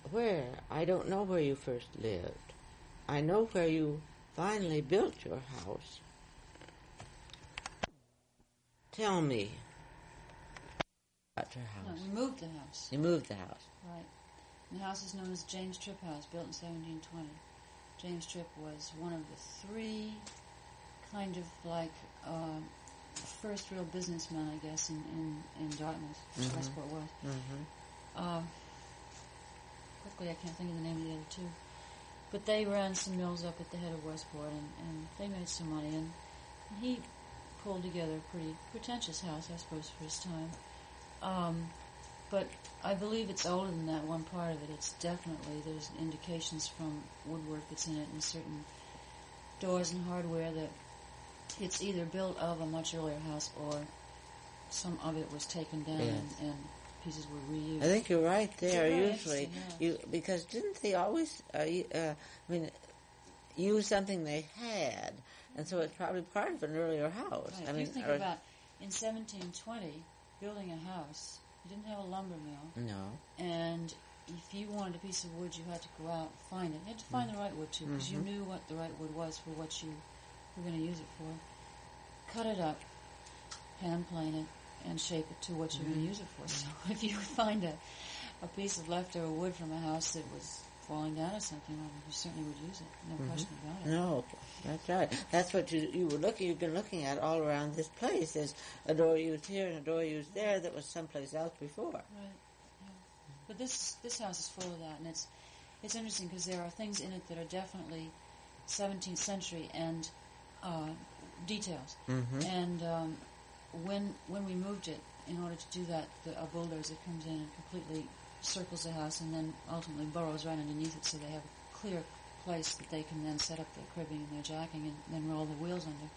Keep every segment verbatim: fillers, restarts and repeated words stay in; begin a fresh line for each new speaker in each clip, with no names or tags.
where? I don't know where you first lived. I know where you finally built your house. Tell me about your house.
No, we moved the house.
You moved the house.
Right. And the house is known as James Tripp House, built in seventeen twenty. James Tripp was one of the three kind of like uh, first real businessmen, I guess, in, in, in Dartmouth, mm-hmm. Westport was.
Mm-hmm.
Uh, quickly, I can't think of the name of the other two. But they ran some mills up at the head of Westport, and, and they made some money. And he pulled together a pretty pretentious house, I suppose, for his time. Um, but I believe it's older than that, one part of it. It's definitely, there's indications from woodwork that's in it and certain doors and hardware that it's either built of a much earlier house or some of it was taken down
yes.
and, and pieces were reused.
I think you're right there.
Very
usually,
yeah.
you because didn't they always? Uh, uh, I mean, use something they had, and so it's probably part of an earlier house.
Right.
I
if
mean,
you think
or,
about in seventeen twenty, building a house, you didn't have a lumber mill.
No.
And if you wanted a piece of wood, you had to go out and find it. You had to find mm. the right wood, too, because mm-hmm. you knew what the right wood was for what you were going to use it for. Cut it up, hand plane it, and shape it to what you were mm-hmm. going to use it for. So if you find a, a piece of leftover wood from a house that was falling down or something, well, you certainly would use it. No mm-hmm. question about it.
No, that's right. That's what you you were looking. You've been looking at all around this place. There's a door used here and a door used there that was someplace else before.
Right. Yeah. But this this house is full of that, and it's it's interesting because there are things in it that are definitely seventeenth century and uh, details.
Mm-hmm.
And um, when when we moved it, in order to do that, the, a bulldozer comes in and completely circles the house and then ultimately burrows right underneath it, so they have a clear place that they can then set up their cribbing and their jacking and then roll the wheels under.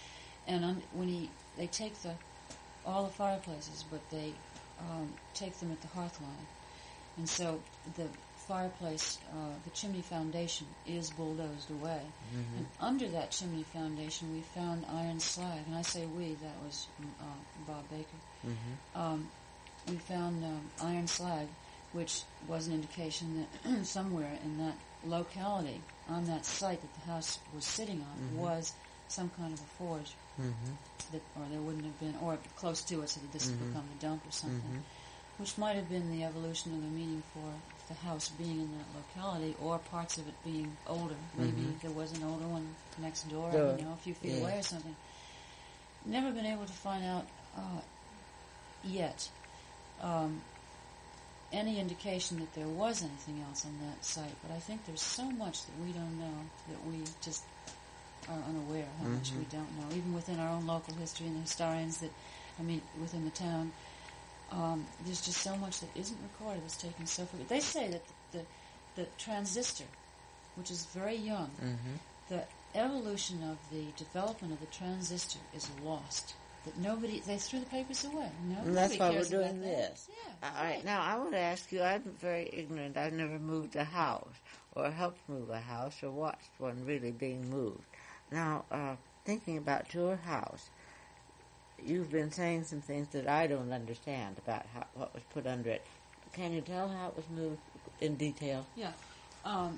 And un- when he they take the all the fireplaces, but they um, take them at the hearth line, and so the fireplace, uh, the chimney foundation is bulldozed away. Mm-hmm. And under that chimney foundation, we found iron slag. And I say we, that was uh, Bob Baker.
Mm-hmm.
Um, we found um, iron slag, which was an indication that somewhere in that locality, on that site that the house was sitting on, mm-hmm. was some kind of a forge.
Mm-hmm.
That, or there wouldn't have been, or close to it, so that this mm-hmm. had become a dump or something. Mm-hmm. Which might have been the evolution of the meaning for the house being in that locality, or parts of it being older. Maybe mm-hmm. there was an older one next door,
Sure.
you know, a few feet
yeah.
away or something. Never been able to find out uh, yet um, any indication that there was anything else on that site. But I think there's so much that we don't know that we just are unaware how mm-hmm. much we don't know, even within our own local history and the historians that, I mean, within the town. Um, there's just so much that isn't recorded that's taken so far. They say that the, the, the transistor, which is very young,
mm-hmm.
the evolution of the development of the transistor is lost. That nobody, they threw the papers away. No,
and that's why we're
cares
doing
about
this.
Yeah,
All right. right. Now, I want to ask you, I'm very ignorant. I've never moved a house or helped move a house or watched one really being moved. Now, uh, thinking about your house, you've been saying some things that I don't understand about how, what was put under it. Can you tell how it was moved in detail?
Yeah. Um,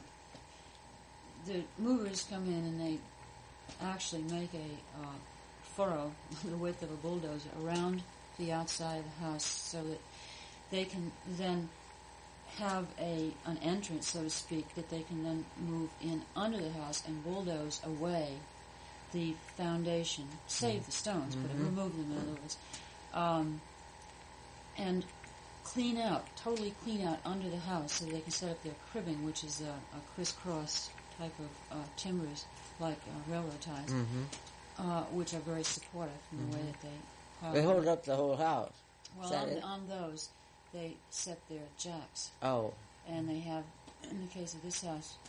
the movers come in and they actually make a uh, furrow the width of a bulldozer around the outside of the house so that they can then have a an entrance, so to speak, that they can then move in under the house and bulldoze away the foundation, save the stones, mm-hmm. but remove them in other words, um, and clean out, totally clean out under the house so they can set up their cribbing, which is a, a crisscross type of uh, timbers like uh, railroad ties,
mm-hmm.
uh, which are very supportive in
mm-hmm.
the way that they... Uh,
they hold up the whole house.
Well, on, on those, they set their jacks.
Oh.
And they have, in the case of this house,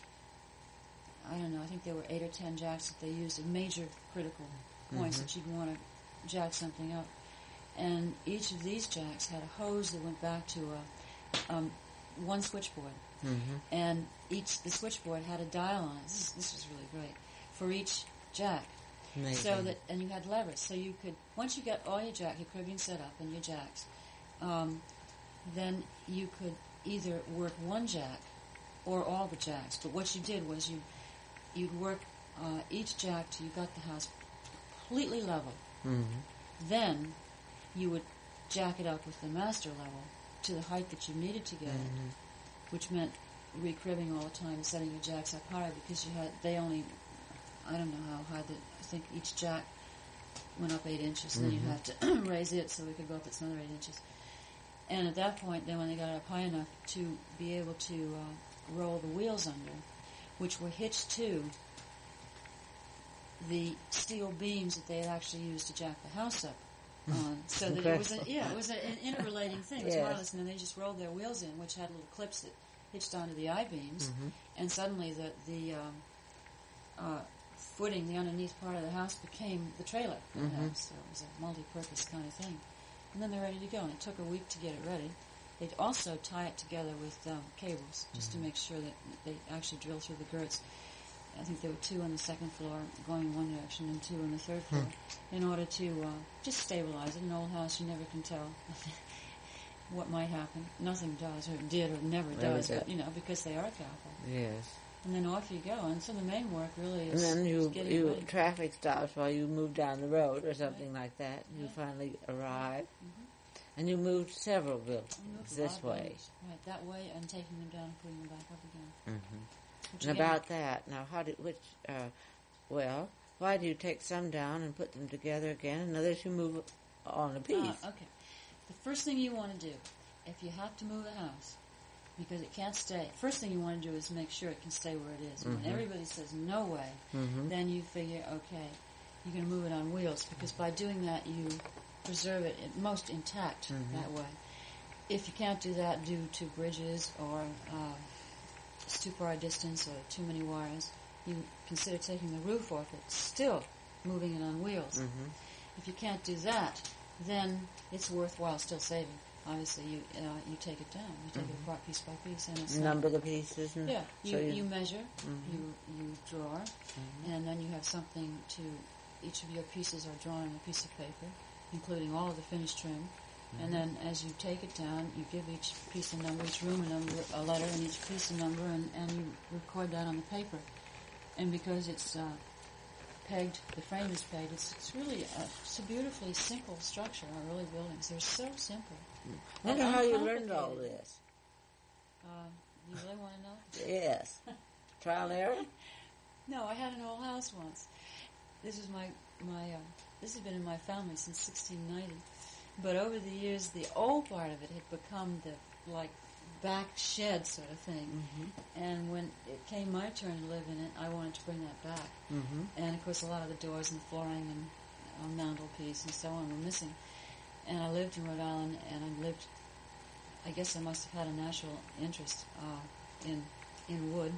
I don't know, I think there were eight or ten jacks that they used at major critical points mm-hmm. that you'd want to jack something up. And each of these jacks had a hose that went back to a, um, one switchboard.
Mm-hmm.
And each, the switchboard had a dial on it. This, is, this was really great. For each jack.
Amazing.
So that, and you had levers. So you could, once you got all your jack, your cribbing set up and your jacks, um, then you could either work one jack or all the jacks. But what you did was you you'd work uh, each jack till you got the house completely level.
Mm-hmm.
Then you would jack it up with the master level to the height that you needed to get
Mm-hmm.
it, which meant recribbing all the time, setting your jacks up higher because you had they only I don't know how high the I think each jack went up eight inches, and
Mm-hmm.
then you had to raise it so we could go up it's another eight inches. And at that point, then when they got it up high enough to be able to uh, roll the wheels under, which were hitched to the steel beams that they had actually used to jack the house up on, so that it was a, yeah, it was a, an interrelating thing. It was
Yes.
wireless, and then they just rolled their wheels in, which had little clips that hitched onto the I-beams,
Mm-hmm.
and suddenly the the um, uh, footing, the underneath part of the house, became the trailer for the
Mm-hmm.
house. So it was a multi-purpose kind of thing. And then they're ready to go, and it took a week to get it ready. They'd also tie it together with um, cables, just
Mm-hmm.
to make sure that they actually drill through the girts. I think there were two on the second floor going in one direction and two on the third floor,
Hmm.
in order to uh, just stabilize it. An old house, you never can tell what might happen. Nothing does, or did, or never,
Never
does,
did.
but, you know, because they are careful.
Yes.
And then off you go. And so the main work really
And
is,
then
is
you,
getting
you
ready.
traffic stops while you move down the road or something like that. You
Yeah.
finally arrive.
Mhm.
And you moved several buildings
We moved a
this
lot of
way.
buildings, right, that way, and taking them down and putting them back up again.
Mm-hmm.
Which
And
again-
about that, now how did, which, uh, well, why do you take some down and put them together again and others you move on a piece?
Ah, okay. The first thing you want to do, if you have to move a house, because it can't stay, first thing you want to do is make sure it can stay where it is.
Mhm.
When everybody says no way,
Mm-hmm.
then you figure, okay, you're going to move it on wheels, because by doing that you preserve it in- most intact
Mhm.
that way. If you can't do that due to bridges or uh, it's too far a distance or too many wires, you consider taking the roof off it, still moving it on wheels.
Mm-hmm.
If you can't do that, then it's worthwhile still saving. Obviously, you uh, you take it down. You take it
Mhm.
apart piece by piece, and it's not-
Number the pieces. And
yeah, you,
so
you measure,
Mhm.
you you draw,
Mhm.
and then you have something to. Each of your pieces are drawn on a piece of paper, including all of the finished trim.
Mm-hmm.
And then, as you take it down, you give each piece a number, each room a number, a letter, and each piece a number, and, and you record that on the paper. And because it's uh, pegged, the frame is pegged, it's, it's really a, it's a beautifully simple structure. Our early buildings, they're so simple.
I wonder
and
how you learned all
uncomplicated.
this.
Uh, you really want to know?
Yes. Trial and error?
No, I had an old house once. This is my my. Uh, this has been in my family since sixteen ninety. But over the years, the old part of it had become the like back shed sort of thing.
Mm-hmm.
And when it came my turn to live in it, I wanted to bring that back.
Mm-hmm.
And of course, a lot of the doors and flooring and uh, mantelpiece and so on were missing. And I lived in Rhode Island, and I lived. I guess I must have had a natural interest uh, in in wood.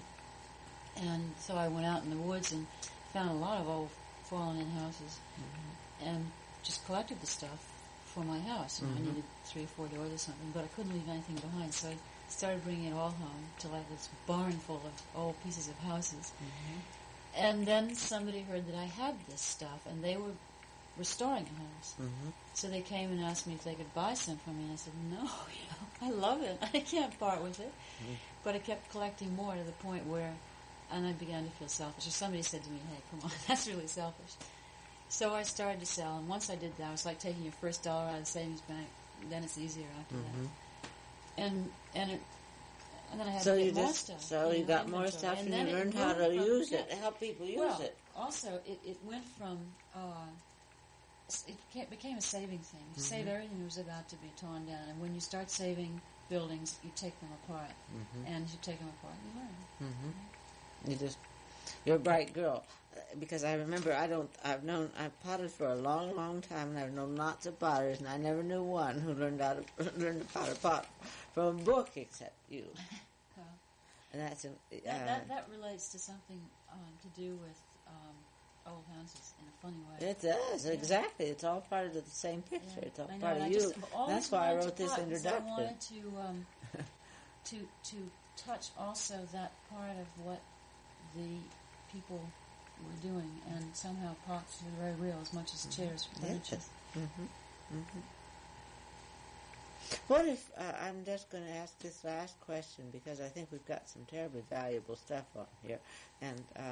And so I went out in the woods and found a lot of old fallen-in houses,
Mm-hmm.
and just collected the stuff for my house. And
Mhm.
I needed three or four doors or something, but I couldn't leave anything behind, so I started bringing it all home till I had this barn full of old pieces of houses.
Mm-hmm.
And then somebody heard that I had this stuff, and they were restoring a house.
Mm-hmm.
So they came and asked me if they could buy some from me, and I said, no, you know, I love it. I can't part with it.
Mhm.
But I kept collecting more to the point where, and I began to feel selfish. Or somebody said to me, hey, come on, that's really selfish. So I started to sell, and once I did that, it was like taking your first dollar out of the savings bank. Then it's easier after
Mm-hmm.
that. And and it, and then I had
So
to
you
get more
just
stuff.
so you
know,
got more
inventory.
stuff, and,
then
you
it
learned how to
moved from-
use
yes.
it, help people use
Well,
it.
also, it, it went from, uh, s- it ca- became a saving thing. You save
Mhm.
everything that was about to be torn down, and when you start saving buildings, you take them apart.
Mm-hmm.
And as you take them apart, you learn.
Mm-hmm. You just, you're a bright girl. Uh, Because I remember, I don't, I've known, I've potted for a long, long time, and I've known lots of potters, and I never knew one who learned how to learn to pot a pot from a book except you.
Uh,
And that's, a, uh,
that, that, that relates to something um, to do with um, old houses in a funny way.
it does,
Yeah.
exactly. It's all part of the same picture.
Yeah,
It's all
I know,
part
and
of
I
you.
just always
That's why I
wanted
wrote
to
this
pot, 'cause
introduction.
I wanted to, um, to to touch also that part of what the people were doing, and somehow pots were very real as much as chairs, furniture.
Yes. Mm-hmm. Mm-hmm. What if, uh, I'm just going to ask this last question because I think we've got some terribly valuable stuff on here. And uh,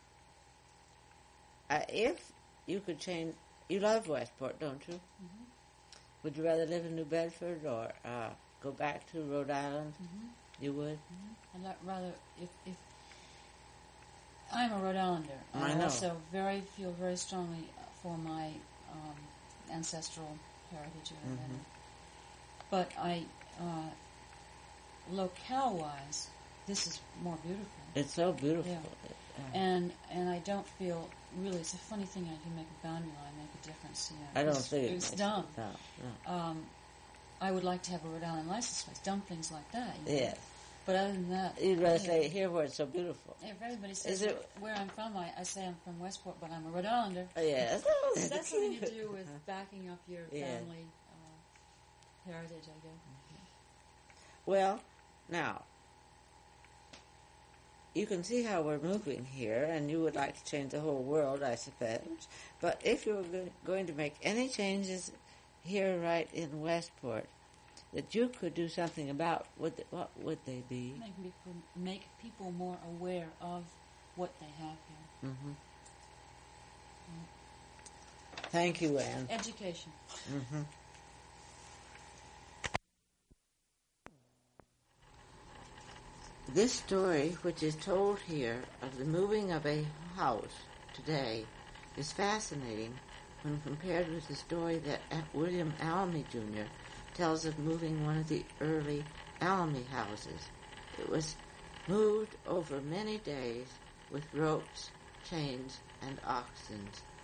uh, if you could change, you love Westport, don't you?
Mm-hmm.
Would you rather live in New Bedford or uh, go back to Rhode Island?
Mm-hmm.
You would?
Mm-hmm. I'd like rather, if, if I'm a Rhode Islander,
I
I
know.
also very feel very strongly for my um, ancestral heritage. And
Mhm.
But I, uh, locale-wise, this is more beautiful.
It's so beautiful.
Yeah.
Uh,
And and I don't feel really. It's a funny thing. I can make a boundary line, make a difference. You know,
I don't
it's,
think
it's
makes-
dumb.
No, no.
Um, I would like to have a Rhode Island license plate. Dumb things like that. You know?
Yes.
But other than that,
You'd rather
you
say
know,
here where it's so beautiful.
if everybody says
Is it-
where I'm from, I, I say I'm from Westport, but I'm a Rhode Islander.
Oh, yes.
So that's something to do with backing up your
Yeah.
family uh, heritage, I guess.
Well, now, you can see how we're moving here, and you would like to change the whole world, I suppose. But if you were go- going to make any changes here right in Westport that you could do something about, would th- what would they be?
Make people, make people more aware of what they have here.
Mm-hmm. Thank you, Anne.
Education.
Mm-hmm. This story, which is told here of the moving of a house today, is fascinating when compared with the story that William Almy Junior tells of moving one of the early Almy houses. It was moved over many days with ropes, chains, and oxen.